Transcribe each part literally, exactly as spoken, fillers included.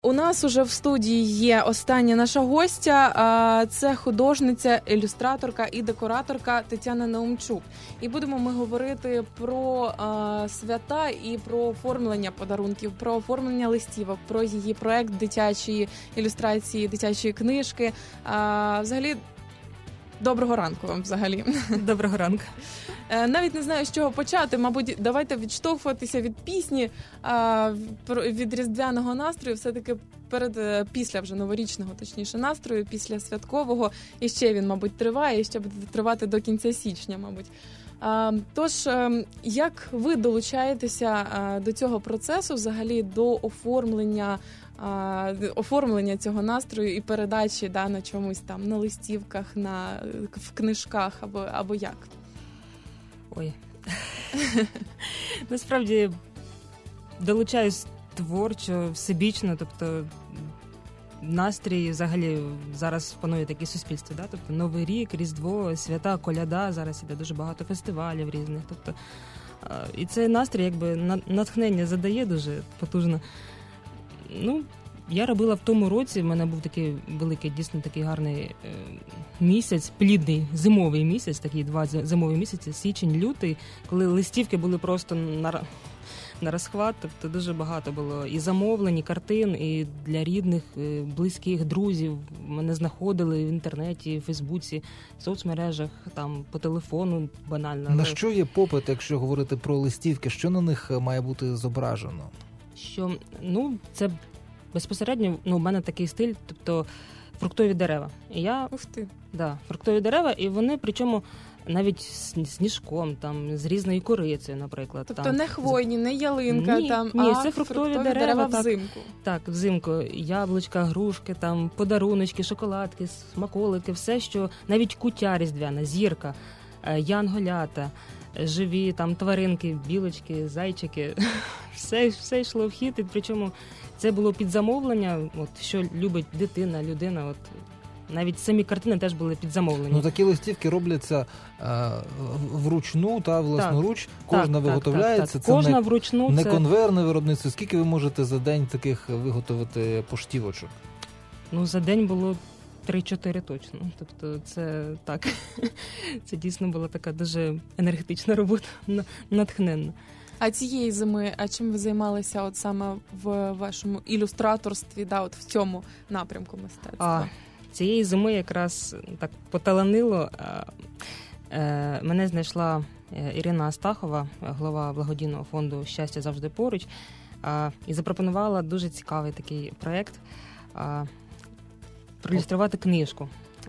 У нас уже в студії є остання наша гостя, це художниця, ілюстраторка і декораторка Тетяна Наумчук. І будемо ми говорити про свята і про оформлення подарунків, про оформлення листівок, про її проект дитячої ілюстрації, дитячої книжки. Взагалі, доброго ранку вам взагалі. Доброго ранку. Навіть не знаю, з чого почати. Мабуть, давайте відштовхуватися від пісні, від різдвяного настрою, все-таки перед, після вже новорічного, точніше, настрою, після святкового. І ще він, мабуть, триває, і ще буде тривати до кінця січня, мабуть. Тож, як ви долучаєтеся до цього процесу, взагалі, до оформлення оформлення цього настрою і передачі, да, на чомусь там, на листівках, на, в книжках або, або як? Ой. Насправді долучаюсь творчо, всебічно, тобто настрій взагалі зараз панує таке суспільство, да? Тобто Новий рік, Різдво, свята, коляда, зараз іде дуже багато фестивалів різних, тобто і цей настрій якби натхнення задає дуже потужно. Ну, я робила в тому році, в мене був такий великий, дійсно такий гарний е, місяць, плідний зимовий місяць, такі два зимові місяці, січень, лютий, коли листівки були просто на, на розхват, тобто дуже багато було і замовлень, і картин, і для рідних, і близьких, друзів. Мене знаходили в інтернеті, в Фейсбуці, в соцмережах, там, по телефону банально. На що є попит, якщо говорити про листівки? Що на них має бути зображено? Що, ну, це безпосередньо, ну, у мене такий стиль, тобто фруктові дерева. І я, Ух ти. Да, фруктові дерева, і вони, причому, навіть сніжком, там, з різною корицею, наприклад. Тобто там. не хвойні, не ялинка, ні, там, ні, а це фруктові, фруктові дерева, дерева так, взимку. Так, взимку. Яблучка, грушки, там, подаруночки, шоколадки, смаколики, все, що, навіть куття різдвяна, зірка, янголята, живі там тваринки, білочки, зайчики, все, все йшло в хід, і причому це було під замовлення, от, що любить дитина, людина, от, навіть самі картини теж були під замовлення. Ну, такі листівки робляться е, вручну та власноруч, так, кожна так, виготовляється, так, так. Кожна це не, вручну, не це... конвейерне виробництво. Скільки ви можете за день таких виготовити поштівочок? Ну, за день було три-чотири точно. Тобто це так, це дійсно була така дуже енергетична робота, натхненна. А цієї зими, а чим ви займалися от саме в вашому ілюстраторстві, да, от в цьому напрямку мистецтва? А, цієї зими якраз так поталанило. Е, мене знайшла Ірина Астахова, голова благодійного фонду «Щастя завжди поруч», е, і запропонувала дуже цікавий такий проєкт е, проілюструвати книжку.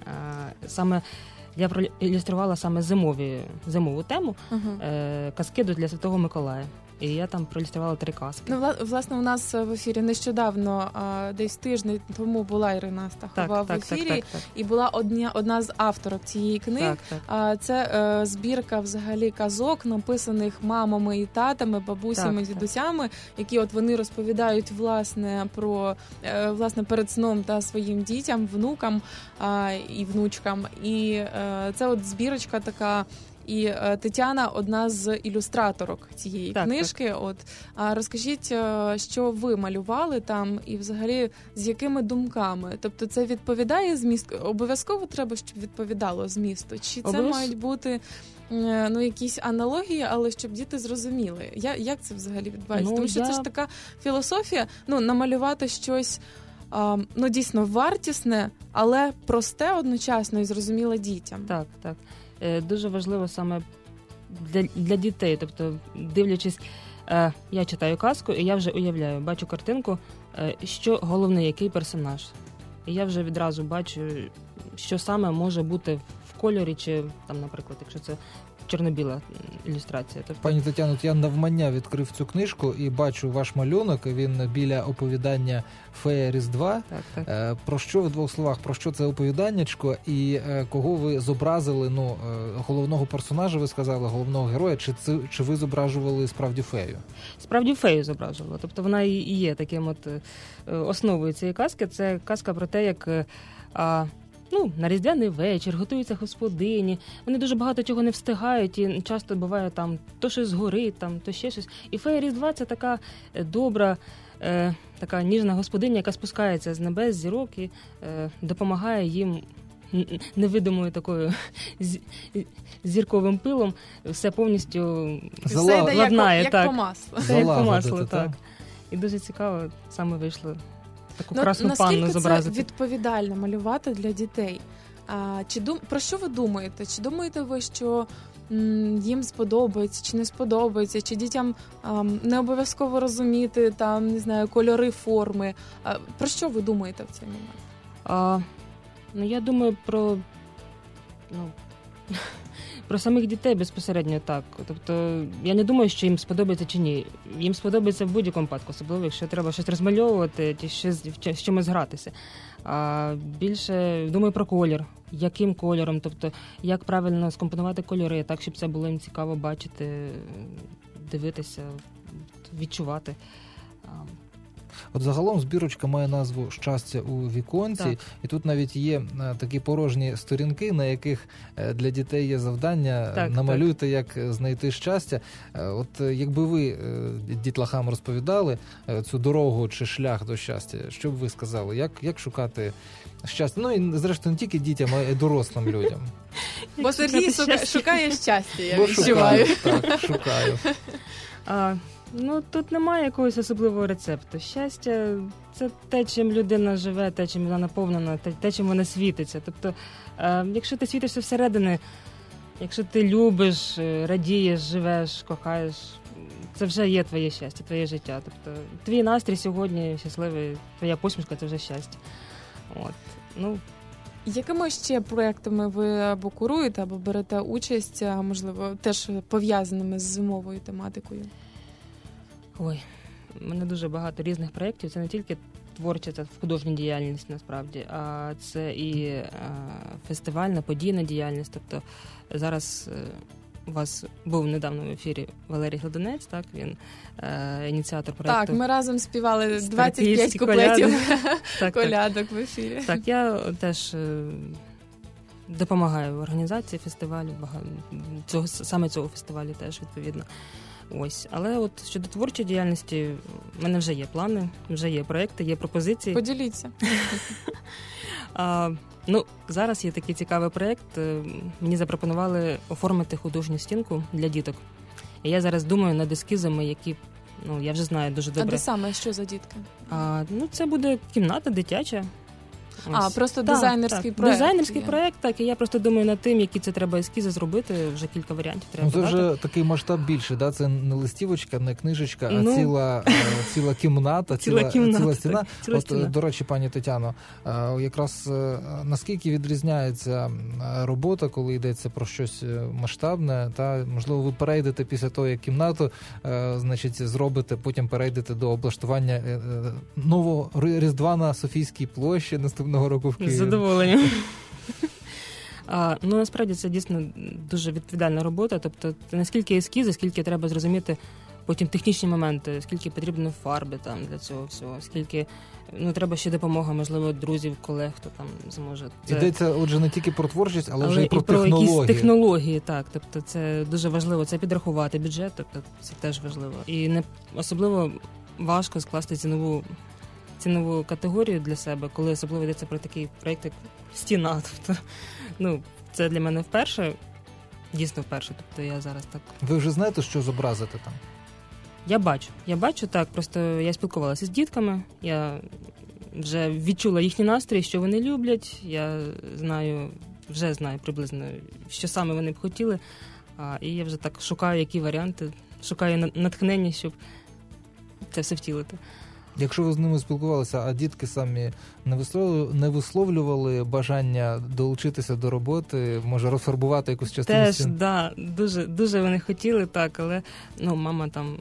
Е, саме я проілюструвала саме зимові, зимову тему uh-huh. е, «Казки для Святого Миколая». І я там проілюструвала три казки. Ну, власне, у нас в ефірі нещодавно, десь тиждень тому, була Ірина Астахова так, в ефірі, так, так, так, так. І була одна, одна з авторок цієї книги. Так, так. Це е, збірка взагалі казок, написаних мамами і татами, бабусями, так, дідусями, так. які от вони розповідають власне про е, власне перед сном та своїм дітям, внукам е, і внучкам. І е, це от збірочка така. І е, Тетяна одна з ілюстраторок цієї так, книжки. Так. От, а розкажіть, що ви малювали там і взагалі з якими думками? Тобто це відповідає змісту? Обов'язково треба, щоб відповідало змісту? Чи це Обов'яз... мають бути ну, якісь аналогії, але щоб діти зрозуміли? Я, як це взагалі відбувається? Ну, Тому що я... це ж така філософія, ну, намалювати щось Uh, ну, дійсно вартісне, але просте одночасно і зрозуміле дітям. Так, так. Е, дуже важливо саме для, для дітей. Тобто, дивлячись, е, я читаю казку, і я вже уявляю, бачу картинку, е, що головне, який персонаж. І я вже відразу бачу, що саме може бути в кольорі, чи, там, наприклад, якщо це чорно-біла ілюстрація. Тобто... Пані Тетяно, я навмання відкрив цю книжку і бачу ваш малюнок, він біля оповідання «Фея Різдва». Так, так. Про що, в двох словах, про що це оповіданнячко і кого ви зобразили, ну, головного персонажа, ви сказали, головного героя, чи, це, чи ви зображували справді фею? Справді фею зображувала. Тобто вона і є таким от основою цієї казки. Це казка про те, як... А, Ну, на різдвяний вечір, готуються господині, вони дуже багато чого не встигають, і часто буває там то щось згорить, там, то ще щось. І фея Різдва – це така добра, е, така ніжна господиня, яка спускається з небес, зірок і е, допомагає їм невидимою такою зірковим пилом все повністю все йде ладнає. Як, як по маслу. Все як по маслу, так. І дуже цікаво саме вийшло таку ну, красну панну зобразити. Наскільки це відповідально малювати для дітей? А, чи дум... Про що ви думаєте? Чи думаєте ви, що м, їм сподобається, чи не сподобається, чи дітям ам, не обов'язково розуміти там, не знаю, кольори, форми? А, про що ви думаєте в цей момент? А, ну, я думаю про, ну, про самих дітей безпосередньо так. Тобто, я не думаю, що їм сподобається чи ні. Їм сподобається в будь-якому випадку, особливо, якщо треба щось розмальовувати, чи щось, з чимось гратися. А більше думаю про колір. Яким кольором, тобто, як правильно скомпонувати кольори, так, щоб це було їм цікаво бачити, дивитися, відчувати. От загалом збірочка має назву «Щастя у віконці», так. І тут навіть є такі порожні сторінки, на яких для дітей є завдання так, «Намалюйте, так. як знайти щастя». От якби ви дітлахам розповідали цю дорогу чи шлях до щастя, що б ви сказали? Як, як шукати щастя? Ну і, зрештою, не тільки дітям, а й дорослим людям. Бо Сергій шукає щастя, я відчуваю. Так, шукаю. А... Ну, тут немає якогось особливого рецепту. Щастя – це те, чим людина живе, те, чим вона наповнена, те, те чим вона світиться. Тобто, е, якщо ти світишся всередини, якщо ти любиш, радієш, живеш, кохаєш, це вже є твоє щастя, твоє життя. Тобто, твій настрій сьогодні щасливий, твоя посмішка – це вже щастя. От, ну... Якими ще проєктами ви або куруєте, або берете участь, можливо, теж пов'язаними з зимовою тематикою? Ой, у мене дуже багато різних проєктів. Це не тільки творча, це художня діяльність, насправді, а це і е, фестивальна, подійна діяльність. Тобто зараз е, у вас був недавно в ефірі Валерій Гладунець, так, він е, ініціатор проєкту. Так, ми разом співали двадцять п'ять куплетів колядок в ефірі. Так, я теж е, допомагаю в організації фестивалю, цього, саме цього фестивалю теж, відповідно. Ось, але от щодо творчої діяльності, в мене вже є плани, вже є проекти, є пропозиції. Поділіться. а, ну, зараз є такий цікавий проект. Мені запропонували оформити художню стінку для діток. І я зараз думаю над ескізами, які, ну, я вже знаю дуже добре. А де саме, що за дітки? А, ну, це буде кімната дитяча. А, Ось. просто так, дизайнерський так. проєкт. Дизайнерський є. проєкт, так, і я просто думаю над тим, які це треба ескізи зробити, вже кілька варіантів треба ну, це подати. вже такий масштаб більше, да? Це не листівочка, не книжечка, а ну, ціла, ціла кімната, ціла, ціла, кімната, ціла стіна. Так, ціла От, стіна. До речі, пані Тетяно, якраз наскільки відрізняється робота, коли йдеться про щось масштабне, та, можливо, ви перейдете після того, як кімнату, значить, зробите, потім перейдете до облаштування нового Різдва на Софійській площі наступного року в Києві. З задоволенням. А, ну, насправді, це дійсно дуже відповідальна робота. Тобто, не скільки ескізи, скільки треба зрозуміти потім технічні моменти, скільки потрібно фарби там для цього всього, скільки, ну, треба ще допомога, можливо, друзів, колег, хто там зможе. Це... Йдеться, отже, не тільки про творчість, але, але вже і про, і про технології. якісь технології, так. Тобто, це дуже важливо. Це підрахувати бюджет, тобто, це теж важливо. І не особливо важко скласти цінову цінову категорію для себе, коли особливо йдеться про такий проєкт, як «Стіна». Тобто, ну, це для мене вперше, дійсно вперше. Тобто я зараз так... Ви вже знаєте, що зобразити там? Я бачу. Я бачу, так. Просто я спілкувалася з дітками, я вже відчула їхній настрій, що вони люблять, я знаю, вже знаю приблизно, що саме вони б хотіли, а, і я вже так шукаю, які варіанти, шукаю натхнення, щоб це все втілити. Якщо ви з ними спілкувалися, а дітки самі не висловлювали, не висловлювали бажання долучитися до роботи, може розфарбувати якусь частину? Теж, так, да, дуже, дуже вони хотіли, так, але ну, мама там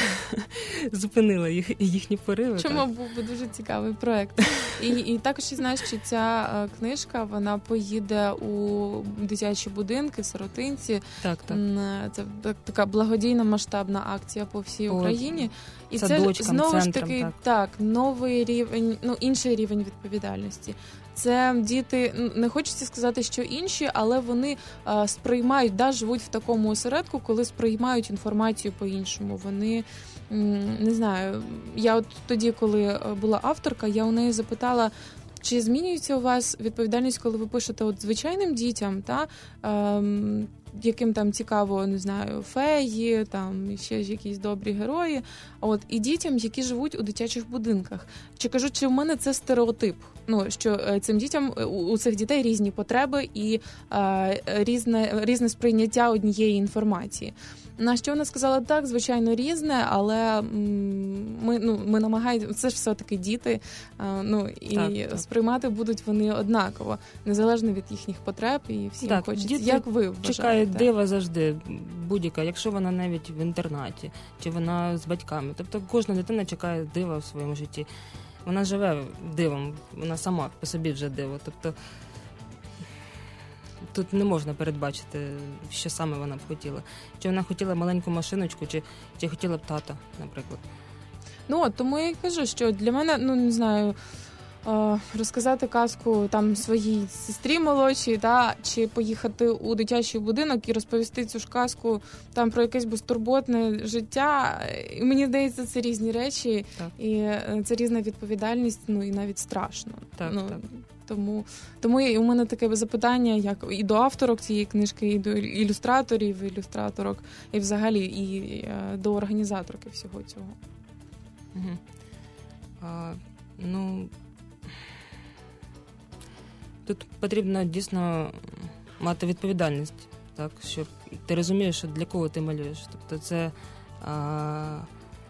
зупинила їх, їхні пориви. Чому був би дуже цікавий проєкт. І, і також я знаю, що ця книжка, вона поїде у дитячі будинки, сиротинці. Так, так. Це така благодійна масштабна акція по всій Україні. І садочкам, це знову ж таки так. так, новий рівень, ну інший рівень відповідальності. Це діти, не хочеться сказати, що інші, але вони а, сприймають, да, живуть в такому осередку, коли сприймають інформацію по-іншому. Вони не знаю, я от тоді, коли була авторка, я у неї запитала, чи змінюється у вас відповідальність, коли ви пишете от звичайним дітям, та, ем, яким там цікаво, не знаю, феї, там ще якісь добрі герої, от, і дітям, які живуть у дитячих будинках. Чи кажу, чи в мене це стереотип? Ну, що цим дітям, у цих дітей різні потреби і е, різне, різне сприйняття однієї інформації. На що вона сказала, так, звичайно, різне, але ми, ну, ми намагаємося, це ж все-таки діти, ну, і так, так. сприймати будуть вони однаково, незалежно від їхніх потреб, і всім так, хочеться. Як ви вважаєте? Чекає дива завжди, будь-яка, якщо вона навіть в інтернаті, чи вона з батьками. Тобто кожна дитина чекає дива в своєму житті. Вона живе дивом, вона сама по собі вже диво. Тобто тут не можна передбачити, що саме вона б хотіла. Чи вона хотіла маленьку машиночку, чи, чи хотіла б тата, наприклад. Ну, от, тому я й кажу, що для мене, ну, не знаю, розказати казку там своїй сестрі молодшій, та, чи поїхати у дитячий будинок і розповісти цю ж казку там про якесь безтурботне життя. І мені здається, це різні речі, так. І це різна відповідальність, ну, і навіть страшно. Так, ну, так. Тому, тому у мене таке запитання, як і до авторок цієї книжки, і до ілюстраторів, ілюстраторок, і взагалі і до організаторки всього цього. Угу. А, ну, тут потрібно дійсно мати відповідальність, так, щоб ти розумієш, що для кого ти малюєш. Тобто це а,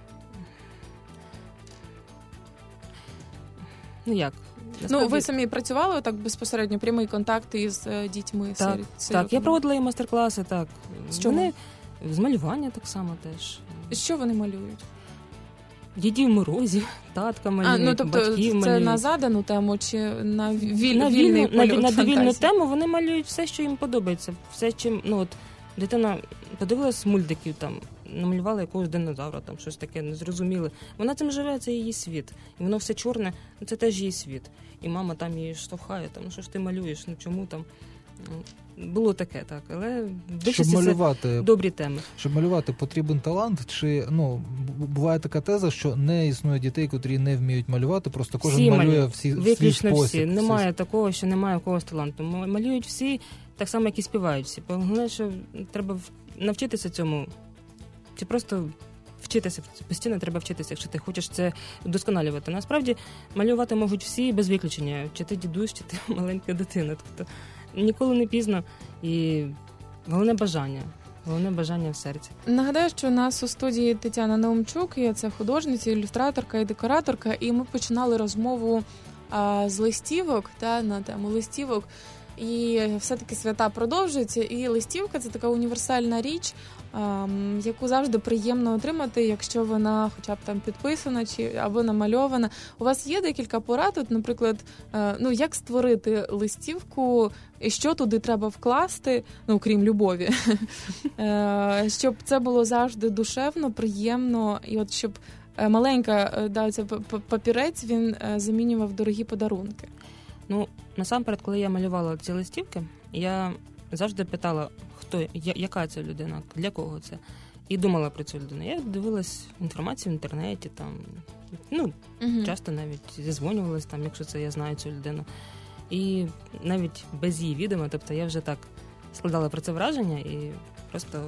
ну як? Насправді... Ну, ви самі працювали так безпосередньо, прямий контакт із дітьми? Так, серед, так. Я проводила і майстер-класи, так. З чого? Вони, з малювання так само теж. Що вони малюють? Дідів Морозів, татка малює, а, ну, тобто батьків це малюють. На задану тему чи на, віль... на вільний вільну, польот на, на вільну фантазії? тему вони малюють все, що їм подобається. Все, чим, ну, от, дитина подивилась мультиків, там, намалювала якогось динозавра, там, щось таке незрозуміле. Вона цим живе, це її світ. І воно все чорне, це теж її світ. І мама там її штовхає, там, ну, що ж ти малюєш, ну чому там... Було таке, так, але більшість це добрі теми. Щоб малювати, потрібен талант, чи, ну, буває така теза, що не існує дітей, котрі не вміють малювати, просто кожен всі малює всі, в свій спосіб. Всі. Немає всі. Такого, що немає у когось таланту. Малюють всі, так само, як і співають всі. Головне, що треба навчитися цьому, чи просто вчитися, постійно треба вчитися, якщо ти хочеш це вдосконалювати. Насправді, малювати можуть всі без виключення, чи ти дідусь, чи ти маленька дитина. Тобто ніколи не пізно, і головне бажання. Головне бажання в серці. Нагадаю, що у нас у студії Тетяна Наумчук, є це художниця, ілюстраторка і декораторка, і ми починали розмову а, з листівок, та, на тему листівок. І все-таки свята продовжуються, і листівка – це така універсальна річ, ем, яку завжди приємно отримати, якщо вона хоча б там підписана чи або намальована. У вас є декілька порад, от, наприклад, е, ну, як створити листівку, і що туди треба вкласти, ну, крім любові, е, щоб це було завжди душевно, приємно, і от щоб маленька, да, це папірець, він замінював дорогі подарунки. Ну, насамперед, коли я малювала ці листівки, я завжди питала, хто, яка це людина, для кого це. І думала про цю людину. Я дивилась інформацію в інтернеті, там, ну, угу. часто навіть зізвонювалась, там, якщо це я знаю цю людину. І навіть без її відома, тобто я вже так складала про це враження і просто...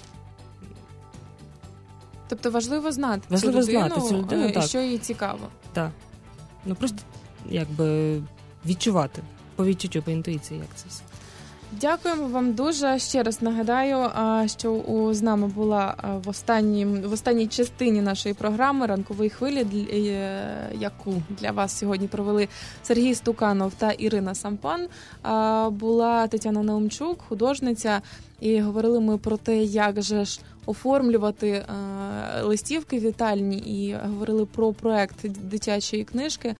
Тобто важливо знати важливо цю людину, знати цю людину, і так. що їй цікаво. Так. Ну, просто, якби, відчувати, по відчуттю, по інтуїції, як це все. Дякуємо вам дуже. Ще раз нагадаю, що з нами була в останній, в останній частині нашої програми «Ранкової хвилі», яку для вас сьогодні провели Сергій Стуканов та Ірина Сампан. Була Тетяна Наумчук, художниця, і говорили ми про те, як же ж оформлювати листівки вітальні, і говорили про проект дитячої книжки